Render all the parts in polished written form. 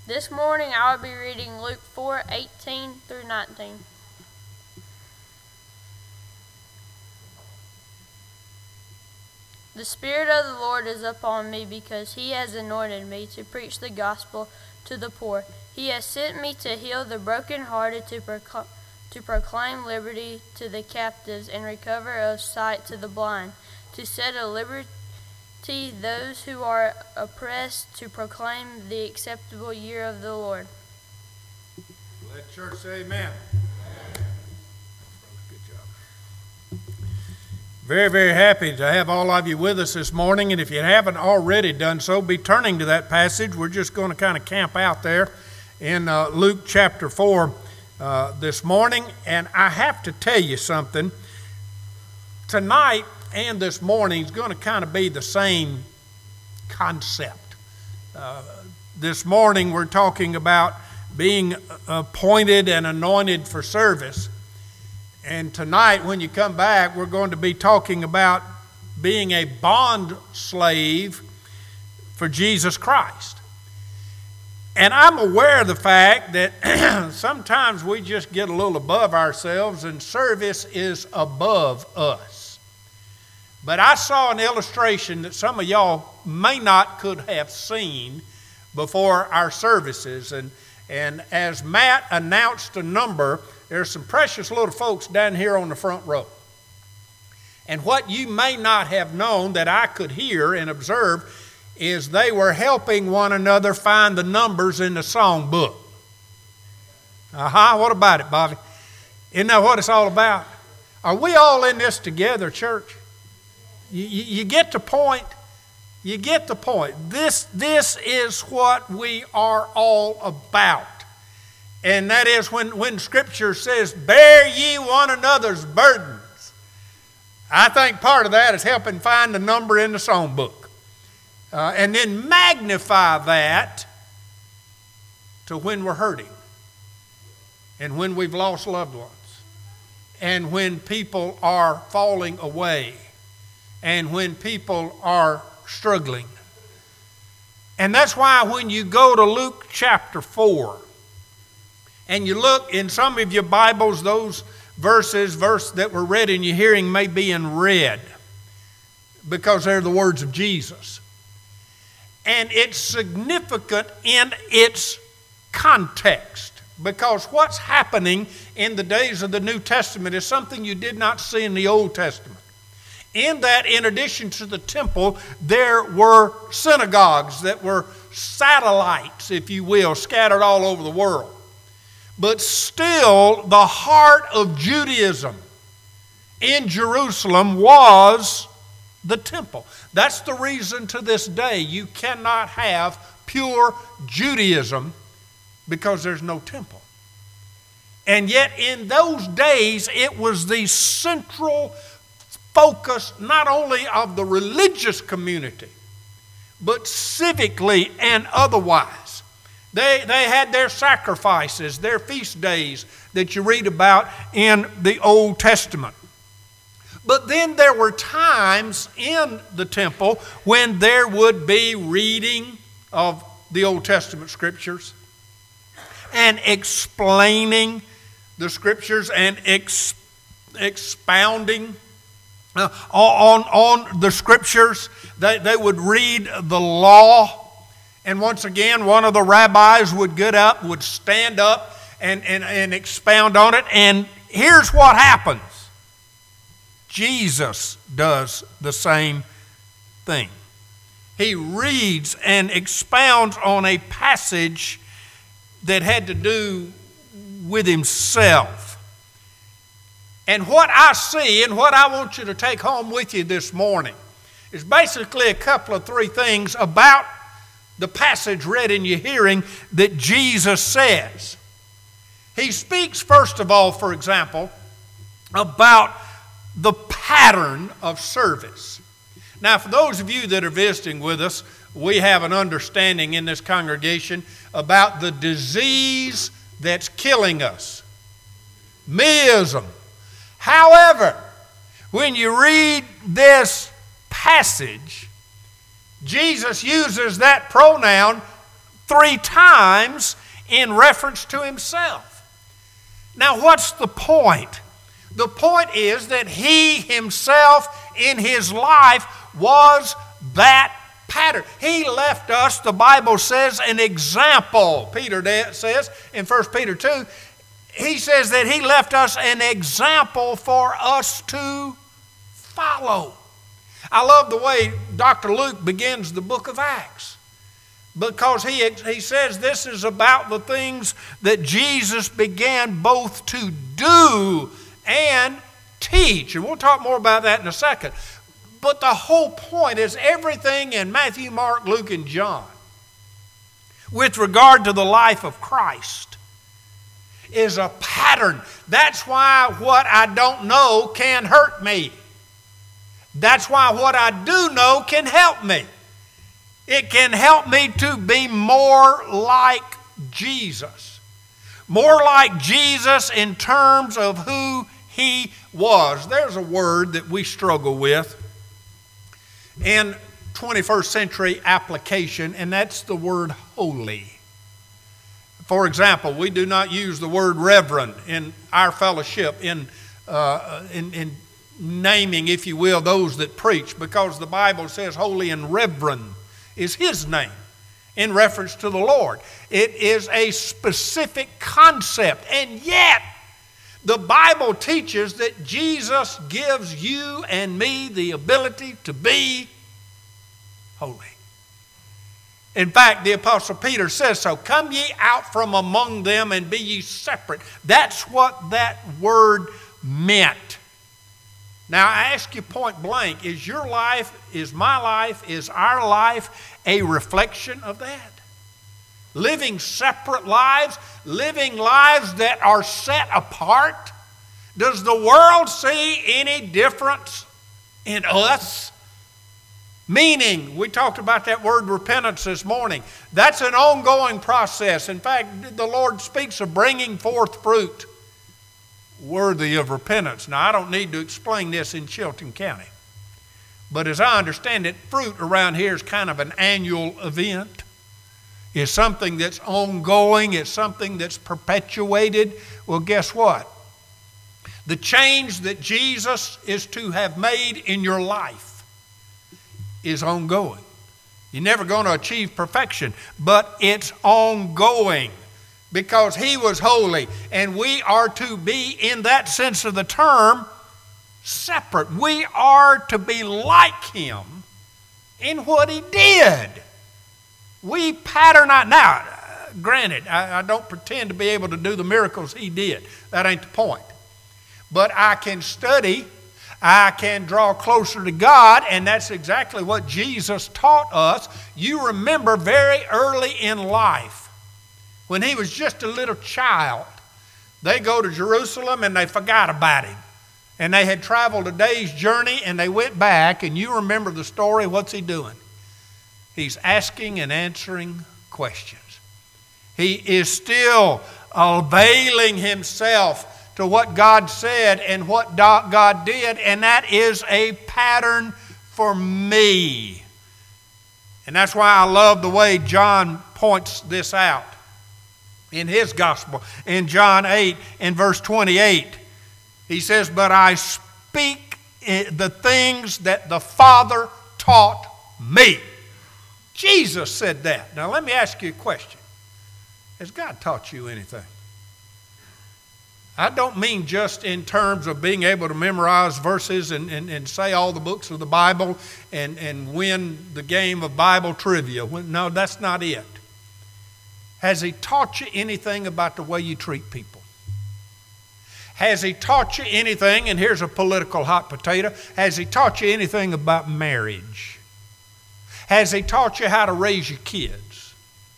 This morning I will be reading Luke 4:18 through 19. The Spirit of the Lord is upon me because He has anointed me to preach the gospel to the poor. He has sent me to heal the brokenhearted, to proclaim liberty to the captives and recover of sight to the blind, to set at liberty those who are oppressed, to proclaim the acceptable year of the Lord. Let church say amen. Good job. Very, very happy to have all of you with us this morning. And if you haven't already done so, be turning to that passage. We're just going to kind of camp out there in Luke chapter 4 this morning. And I have to tell you something. Tonight and this morning is going to kind of be the same concept. This morning we're talking about being appointed and anointed for service. And tonight when you come back, we're going to be talking about being a bond slave for Jesus Christ. And I'm aware of the fact that sometimes we just get a little above ourselves and service is above us. But I saw an illustration that some of y'all may not could have seen before our services. And as Matt announced a number, there's some precious little folks down here on the front row. And what you may not have known that I could hear and observe is they were helping one another find the numbers in the song book. What about it, Bobby? Isn't that what it's all about? Are we all in this together, church? You get the point. You get the point. This is what we are all about. And that is when Scripture says, bear ye one another's burdens. I think part of that is helping find the number in the song book. And then magnify that to when we're hurting. And when we've lost loved ones. And when people are falling away. And when people are struggling. And that's why when you go to Luke chapter 4, and you look in some of your Bibles, those verses that were read in your hearing may be in red because they're the words of Jesus. And it's significant in its context because what's happening in the days of the New Testament is something you did not see in the Old Testament. In that, in addition to the temple, there were synagogues that were satellites, if you will, scattered all over the world. But still, the heart of Judaism in Jerusalem was the temple. That's the reason to this day you cannot have pure Judaism because there's no temple. And yet in those days, it was the central focus not only of the religious community, but civically and otherwise. They had their sacrifices, their feast days that you read about in the Old Testament. But then there were times in the temple when there would be reading of the Old Testament scriptures and explaining the scriptures and expounding on the scriptures. They would read the law. And once again, one of the rabbis would get up, would stand up and expound on it. And here's what happens. Jesus does the same thing. He reads and expounds on a passage that had to do with himself. And what I see and what I want you to take home with you this morning is basically a couple of three things about the passage read in your hearing that Jesus says. He speaks, first of all, for example, about the pattern of service. Now, for those of you that are visiting with us, we have an understanding in this congregation about the disease that's killing us. Meism. However, when you read this passage, Jesus uses that pronoun 3 times in reference to himself. Now, what's the point? The point is that he himself in his life was that pattern. He left us, the Bible says, an example. Peter says in 1 Peter 2, he says that he left us an example for us to follow. I love the way Dr. Luke begins the book of Acts, because he says this is about the things that Jesus began both to do and teach. And we'll talk more about that in a second. But the whole point is everything in Matthew, Mark, Luke, and John with regard to the life of Christ is a pattern. That's why what I don't know can hurt me. That's why what I do know can help me. It can help me to be more like Jesus. More like Jesus in terms of who he was. There's a word that we struggle with in 21st century application, and that's the word holy. For example, we do not use the word reverend in our fellowship in naming, if you will, those that preach, because the Bible says holy and reverend is his name in reference to the Lord. It is a specific concept, and yet the Bible teaches that Jesus gives you and me the ability to be holy. In fact, the Apostle Peter says so. Come ye out from among them and be ye separate. That's what that word meant. Now I ask you point blank, is your life, is my life, is our life a reflection of that? Living separate lives, living lives that are set apart? Does the world see any difference in us? Meaning, we talked about that word repentance this morning. That's an ongoing process. In fact, the Lord speaks of bringing forth fruit worthy of repentance. Now, I don't need to explain this in Chilton County. But as I understand it, fruit around here is kind of an annual event. It's something that's ongoing. It's something that's perpetuated. Well, guess what? The change that Jesus is to have made in your life is ongoing. You're never going to achieve perfection, but it's ongoing because he was holy, and we are to be, in that sense of the term, separate. We are to be like him in what he did. We pattern out. Now, granted, I don't pretend to be able to do the miracles he did. That ain't the point. But I can study, I can draw closer to God, and that's exactly what Jesus taught us. You remember very early in life, when he was just a little child, they go to Jerusalem and they forgot about him. And they had traveled a day's journey and they went back, and you remember the story. What's he doing? He's asking and answering questions. He is still availing himself to what God said and what God did, and that is a pattern for me. And that's why I love the way John points this out in his gospel. In John 8 and verse 28, he says, "But I speak the things that the Father taught me." Jesus said that. Now let me ask you a question. Has God taught you anything? I don't mean just in terms of being able to memorize verses and say all the books of the Bible and win the game of Bible trivia. No, that's not it. Has he taught you anything about the way you treat people? Has he taught you anything, and here's a political hot potato, has he taught you anything about marriage? Has he taught you how to raise your kids?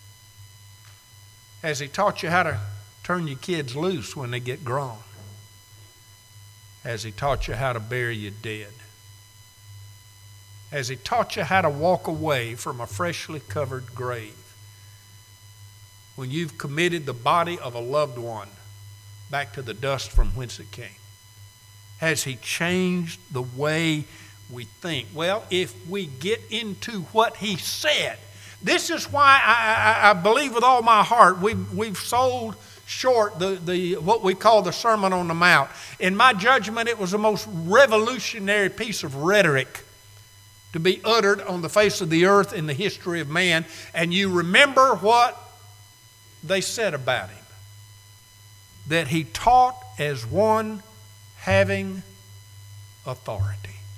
Has he taught you how to turn your kids loose when they get grown? Has he taught you how to bury your dead? Has he taught you how to walk away from a freshly covered grave when you've committed the body of a loved one back to the dust from whence it came? Has he changed the way we think? Well, if we get into what he said, This is why I believe with all my heart we've sold short the what we call the Sermon on the Mount. In my judgment, it was the most revolutionary piece of rhetoric to be uttered on the face of the earth in the history of man. And you remember what they said about him. That he taught as one having authority.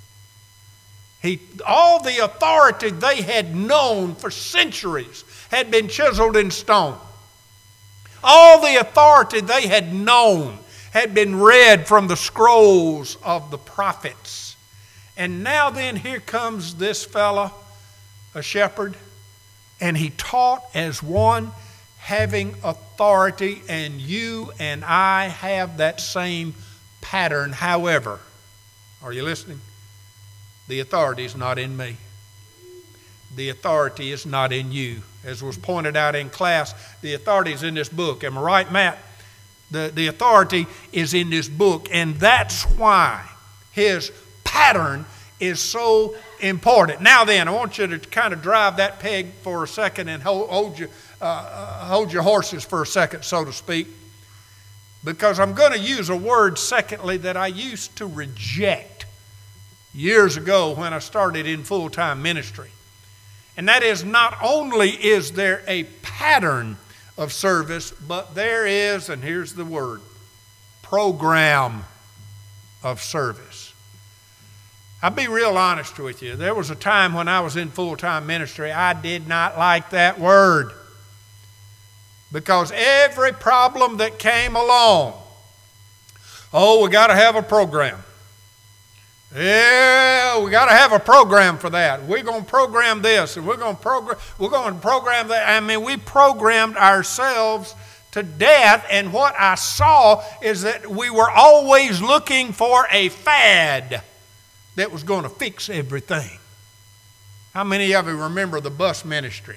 All the authority they had known for centuries had been chiseled in stone. All the authority they had known had been read from the scrolls of the prophets. And now then, here comes this fella, a shepherd, and he taught as one having authority, and you and I have that same pattern. However, are you listening? The authority is not in me. The authority is not in you. As was pointed out in class, the authority is in this book. Am I right, Matt? The authority is in this book, and that's why his pattern is so important. Now then, I want you to kind of drive that peg for a second and hold your horses for a second, so to speak, because I'm going to use a word, secondly, that I used to reject years ago when I started in full-time ministry. And that is, not only is there a pattern of service, but there is, and here's the word, program of service. I'll be real honest with you. There was a time when I was in full-time ministry, I did not like that word. Because every problem that came along, we got to have a program. Yeah, we got to have a program for that. We're going to program this, and we're going to program that. I mean, we programmed ourselves to death, and what I saw is that we were always looking for a fad that was going to fix everything. How many of you remember the bus ministry?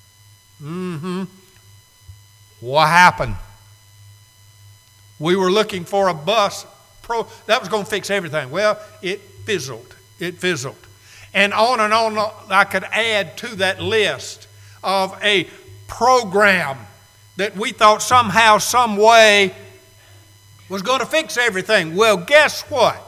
What happened? We were looking for a bus that was going to fix everything. Well, it fizzled. And on I could add to that list of a program that we thought somehow, some way was going to fix everything. Well, guess what?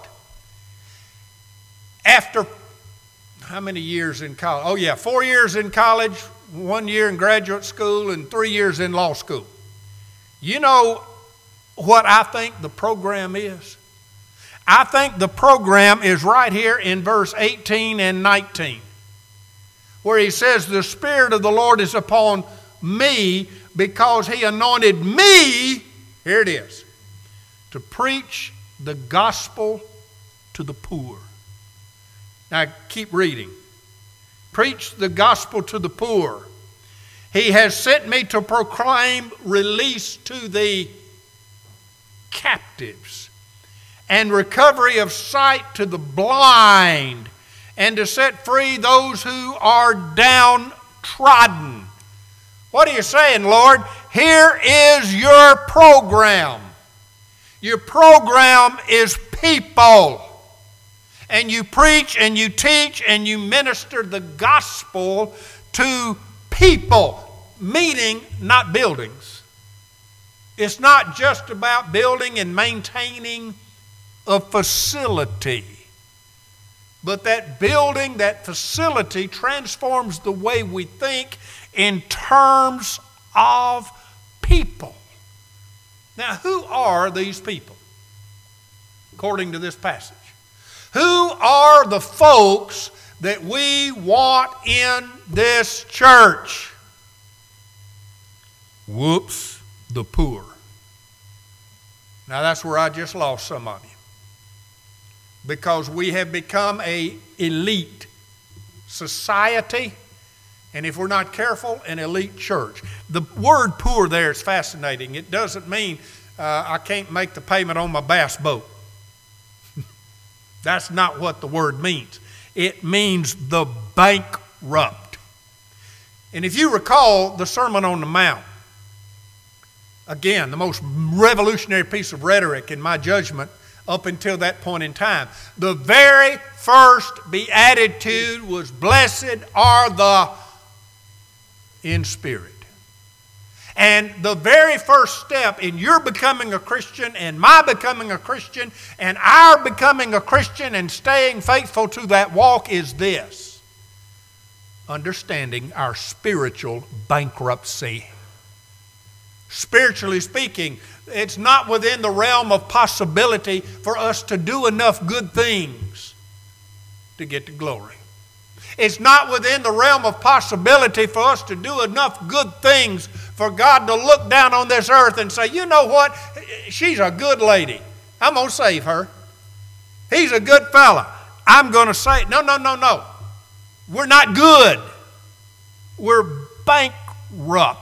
After how many years in college? 4 years in college, 1 year in graduate school, and 3 years in law school. You know what I think the program is? I think the program is right here in verse 18 and 19, where he says, the Spirit of the Lord is upon me because he anointed me, here it is, to preach the gospel to the poor. Now keep reading. Preach the gospel to the poor. He has sent me to proclaim release to the captives and recovery of sight to the blind, and to set free those who are downtrodden. What are you saying, Lord? Here is your program. Your program is people. And you preach and you teach and you minister the gospel to people, meaning not buildings. It's not just about building and maintaining a facility, but that building, that facility transforms the way we think in terms of people. Now, who are these people, according to this passage? Who are the folks that we want in this church? Whoops, the poor. Now, that's where I just lost some of you. Because we have become an elite society, and if we're not careful, an elite church. The word poor there is fascinating. It doesn't mean I can't make the payment on my bass boat. That's not what the word means. It means the bankrupt. And if you recall the Sermon on the Mount, again, the most revolutionary piece of rhetoric in my judgment up until that point in time. The very first beatitude was, blessed are the in spirit. And the very first step in your becoming a Christian and my becoming a Christian and our becoming a Christian and staying faithful to that walk is this: understanding our spiritual bankruptcy. Spiritually speaking, it's not within the realm of possibility for us to do enough good things to get to glory. It's not within the realm of possibility for us to do enough good things for God to look down on this earth and say, you know what, she's a good lady, I'm going to save her. He's a good fella, I'm going to save. No. We're not good. We're bankrupt.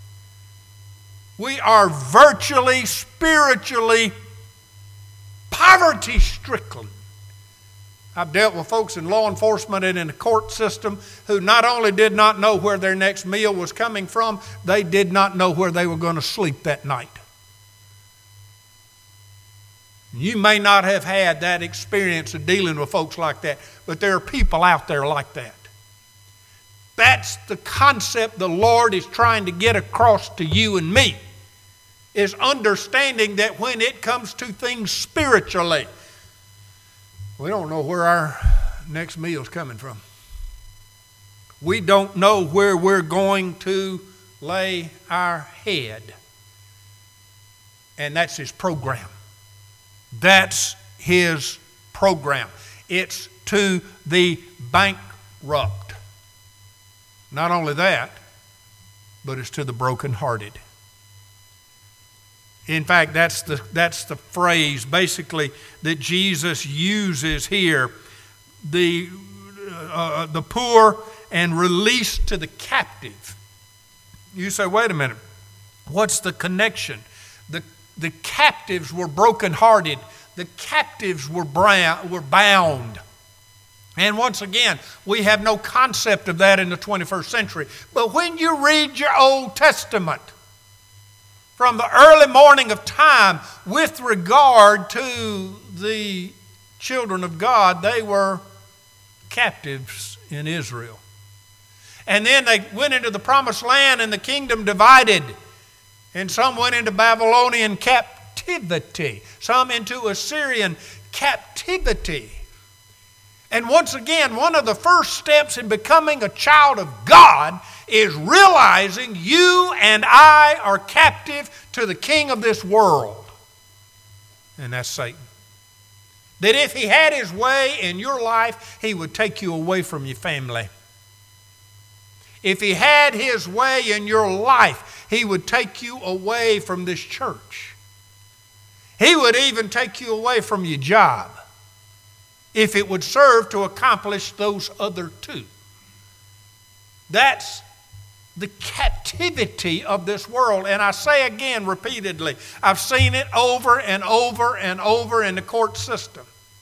We are virtually, spiritually poverty-stricken. I've dealt with folks in law enforcement and in the court system who not only did not know where their next meal was coming from, they did not know where they were going to sleep that night. You may not have had that experience of dealing with folks like that, but there are people out there like that. That's the concept the Lord is trying to get across to you and me, is understanding that when it comes to things spiritually, we don't know where our next meal's coming from. We don't know where we're going to lay our head. And that's His program. That's His program. It's to the bankrupt. Not only that, but it's to the brokenhearted. In fact, that's the phrase basically that Jesus uses here. The poor and released to the captive. You say, wait a minute, what's the connection? The captives were brokenhearted. The captives were bound. And once again, we have no concept of that in the 21st century. But when you read your Old Testament, from the early morning of time, with regard to the children of God, they were captives in Israel. And then they went into the promised land and the kingdom divided. And some went into Babylonian captivity, some into Assyrian captivity. And once again, one of the first steps in becoming a child of God is realizing you and I are captive to the king of this world. And that's Satan. That if he had his way in your life, he would take you away from your family. If he had his way in your life, he would take you away from this church. He would even take you away from your job, if it would serve to accomplish those other two. That's the captivity of this world. And I say again repeatedly, I've seen it over and over and over in the court system,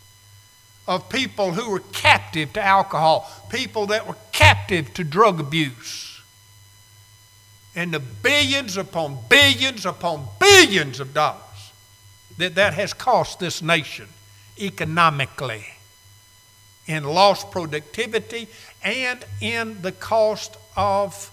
of people who were captive to alcohol, people that were captive to drug abuse. And the billions upon billions upon billions of dollars that has cost this nation economically, in lost productivity and in the cost of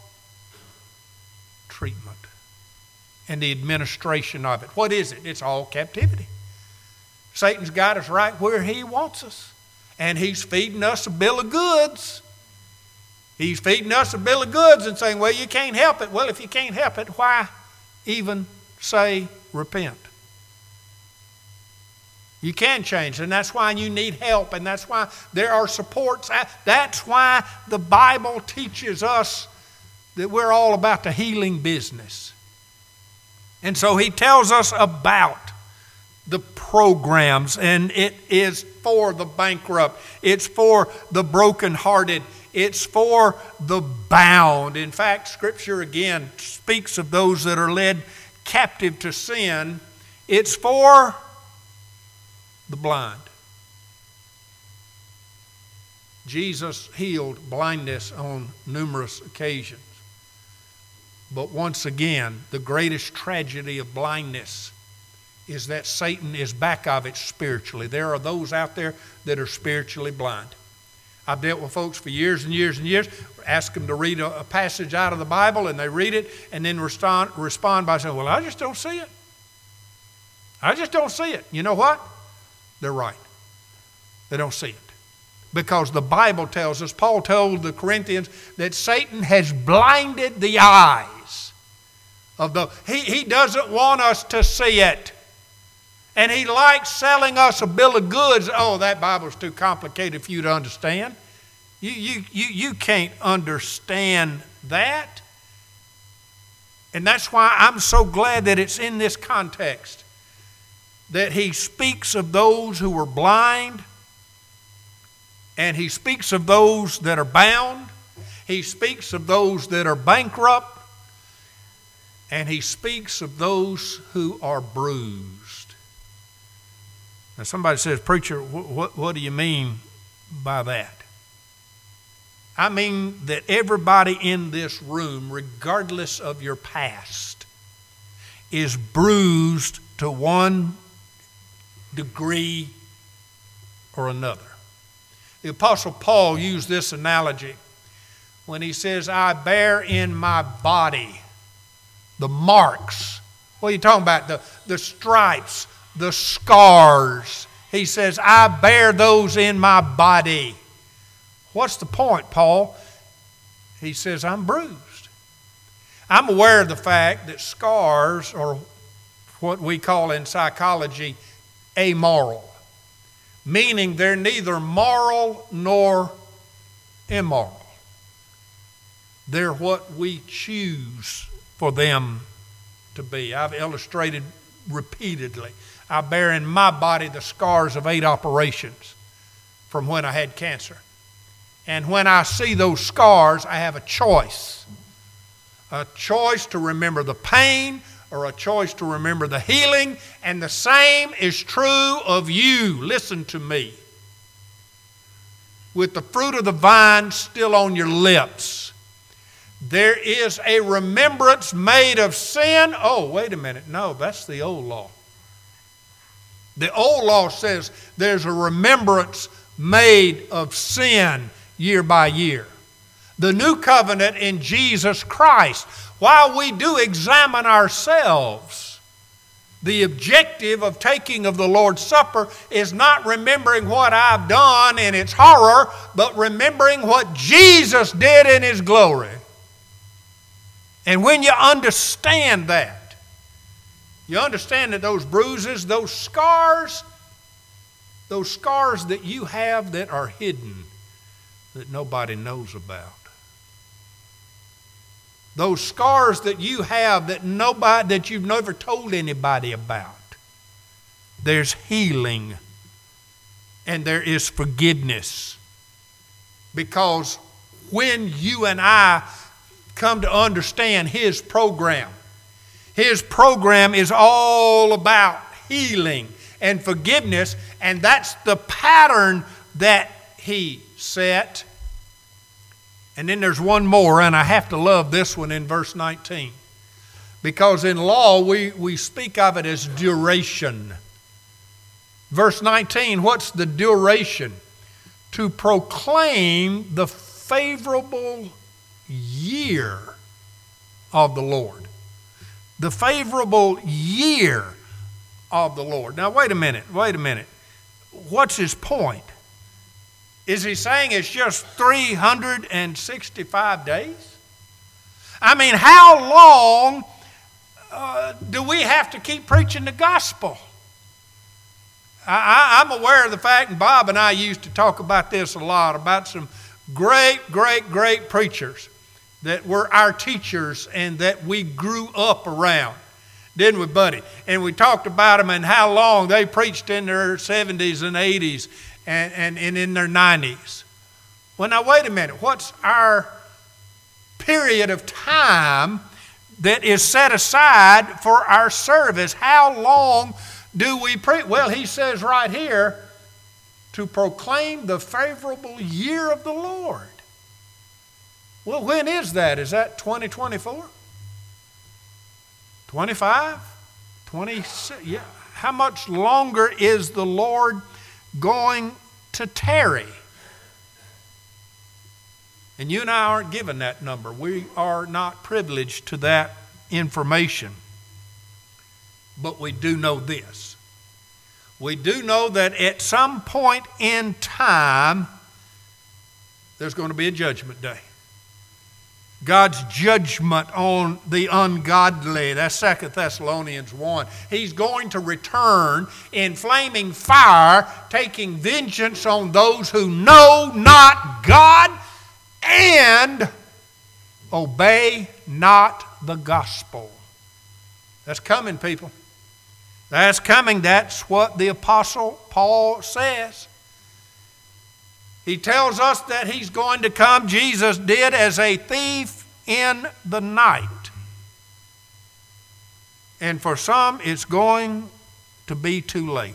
treatment and the administration of it. What is it? It's all captivity. Satan's got us right where he wants us. And he's feeding us a bill of goods. He's feeding us a bill of goods and saying, well, you can't help it. Well, if you can't help it, why even say repent? You can change, and that's why you need help, and that's why there are supports. That's why the Bible teaches us that we're all about the healing business. And so he tells us about the programs, and it is for the bankrupt. It's for the brokenhearted. It's for the bound. In fact, Scripture again speaks of those that are led captive to sin. It's for the blind. Jesus healed blindness on numerous occasions. But once again, the greatest tragedy of blindness is that Satan is back of it spiritually. There are those out there that are spiritually blind. I've dealt with folks for years and years and years, ask them to read a passage out of the Bible, and they read it and then respond by saying, well, I just don't see it. I just don't see it. You know what? They're right. They don't see it. Because the Bible tells us, Paul told the Corinthians, that Satan has blinded the eyes of those. He doesn't want us to see it. And he likes selling us a bill of goods. Oh, that Bible's too complicated for you to understand. You can't understand that. And that's why I'm so glad that it's in this context, that he speaks of those who are blind, and he speaks of those that are bound. He speaks of those that are bankrupt. And he speaks of those who are bruised. Now somebody says, preacher, what do you mean by that? I mean that everybody in this room, regardless of your past, is bruised to one degree or another. The Apostle Paul used this analogy when he says, I bear in my body the marks. What are you talking about? The stripes, the scars. He says, I bear those in my body. What's the point, Paul? He says, I'm bruised. I'm aware of the fact that scars are what we call in psychology amoral, meaning they're neither moral nor immoral. They're what we choose for them to be. I've illustrated repeatedly. I bear in my body the scars of 8 operations from when I had cancer. And when I see those scars, I have a choice. A choice to remember the pain or a choice to remember the healing. And the same is true of you. Listen to me. With the fruit of the vine still on your lips, there is a remembrance made of sin. Oh, wait a minute. No, that's the old law. The old law says there's a remembrance made of sin year by year. The new covenant in Jesus Christ, while we do examine ourselves, the objective of taking of the Lord's Supper is not remembering what I've done in its horror, but remembering what Jesus did in His glory. And when you understand that, you understand that those bruises, those scars that you have that are hidden, that nobody knows about. Those scars that you have that you've never told anybody about. There's healing and there is forgiveness. Because when you and I come to understand His program is all about healing and forgiveness, and that's the pattern that He set. And then there's one more, and I have to love this one in verse 19. Because in law, we speak of it as duration. Verse 19, what's the duration? To proclaim the favorable year of the Lord. The favorable year of the Lord. Now, wait a minute. What's his point? Is he saying it's just 365 days? I mean, how long do we have to keep preaching the gospel? I'm aware of the fact, and Bob and I used to talk about this a lot, about some great preachers that were our teachers and that we grew up around. Didn't we, buddy? And we talked about them and how long they preached in their 70s and 80s and in their 90s. Well, now, wait a minute. What's our period of time that is set aside for our service? How long do we preach? Well, he says right here, to proclaim the favorable year of the Lord. Well, when is that? Is that 2024? 25? 26? Yeah. How much longer is the Lord going to tarry? And you and I aren't given that number. We are not privileged to that information. But we do know this. We do know that at some point in time, there's going to be a judgment day. God's judgment on the ungodly. That's 2 Thessalonians 1. He's going to return in flaming fire, taking vengeance on those who know not God and obey not the gospel. That's coming, people. That's coming. That's what the Apostle Paul says. He tells us that he's going to come, Jesus did, as a thief in the night. And for some, it's going to be too late.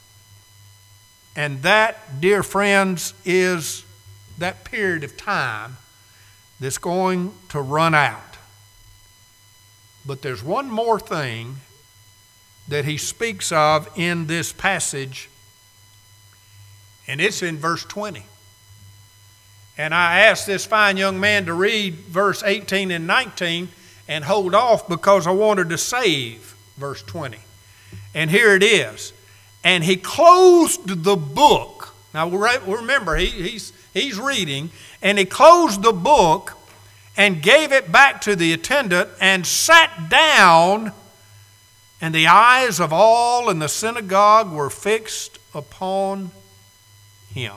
And that, dear friends, is that period of time that's going to run out. But there's one more thing that he speaks of in this passage, and it's in verse 20. And I asked this fine young man to read verse 18 and 19 and hold off because I wanted to save verse 20. And here it is. And he closed the book. Now remember, he's reading. And he closed the book and gave it back to the attendant and sat down. And the eyes of all in the synagogue were fixed upon him.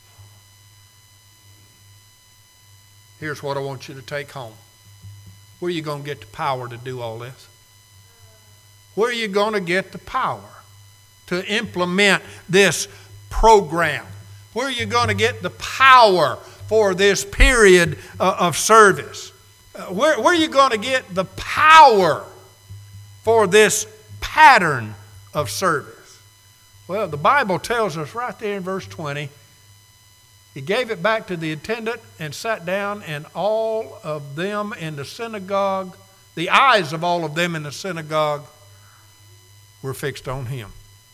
Here's what I want you to take home. Where are you going to get the power to do all this? Where are you going to get the power to implement this program? Where are you going to get the power for this period of service? Where are you going to get the power for this pattern of service? Well, the Bible tells us right there in verse 20, he gave it back to the attendant and sat down, and all of them in the synagogue, the eyes of all of them in the synagogue were fixed on him.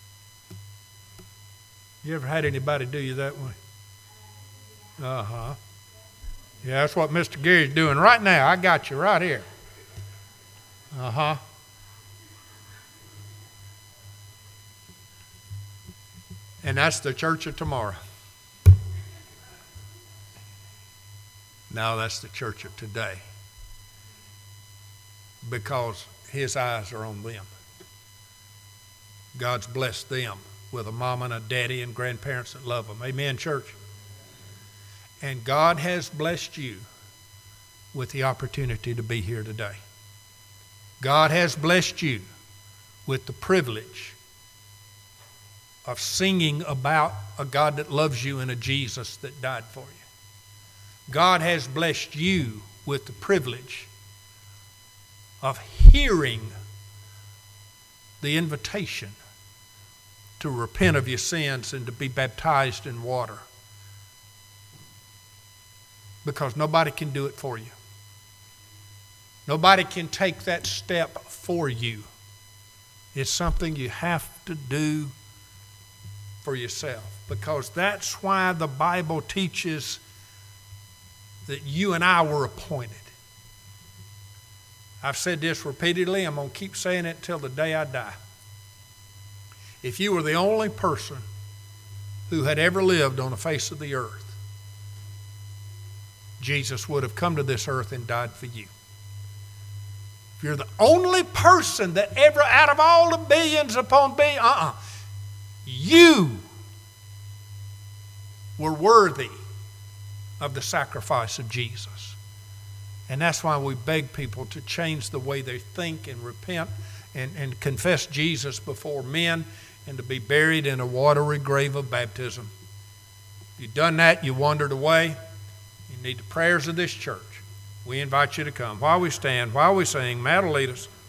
You ever had anybody do you that way? Uh-huh. Yeah, that's what Mr. Gary's doing right now. I got you right here. Uh-huh. And that's the church of tomorrow. No, that's the church of today. Because his eyes are on them. God's blessed them with a mama and a daddy and grandparents that love them. Amen, church? And God has blessed you with the opportunity to be here today. God has blessed you with the privilege of singing about a God that loves you and a Jesus that died for you. God has blessed you with the privilege of hearing the invitation to repent of your sins and to be baptized in water. Because nobody can do it for you. Nobody can take that step for you. It's something you have to do for yourself. Because that's why the Bible teaches that you and I were appointed. I've said this repeatedly. I'm going to keep saying it until the day I die. If you were the only person who had ever lived on the face of the earth, Jesus would have come to this earth and died for you. If you're the only person that ever, out of all the billions upon billions, you were worthy of the sacrifice of Jesus. And that's why we beg people to change the way they think and repent and confess Jesus before men and to be buried in a watery grave of baptism. If you've done that, you wandered away, you need the prayers of this church. We invite you to come. While we stand, while we sing, Matt will lead us.